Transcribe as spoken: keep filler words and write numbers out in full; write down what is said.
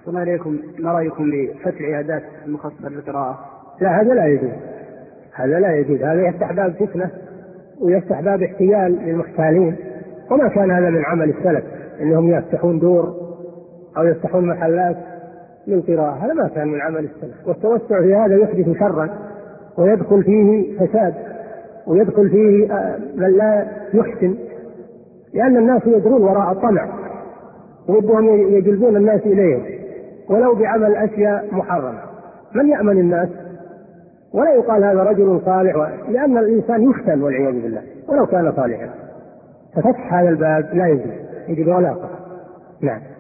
السلام عليكم، ما رأيكم بفتح عيادات مخصصة للقراءة؟ لا، هذا لا يجوز، هذا لا يجوز، هذا يفتح باب فتنة ويفتح باب احتيال للمحتالين، وما كان هذا من عمل السلف انهم يفتحون دور او يفتحون محلات للقراءة، هذا ما كان من عمل السلف. والتوسع في هذا يحدث شرا ويدخل فيه فساد ويدخل فيه من لا يحسن، لأن الناس يجرون وراء الطمع ودهم يجلبون الناس إليهم ولو بعمل أشياء محرمة. من يأمن الناس؟ ولا يقال هذا رجل صالح و... لأن الإنسان يفتن والعياذ بالله ولو كان صالحا. ففتح هذا الباب لا يجوز، يجب ولا قطع. نعم.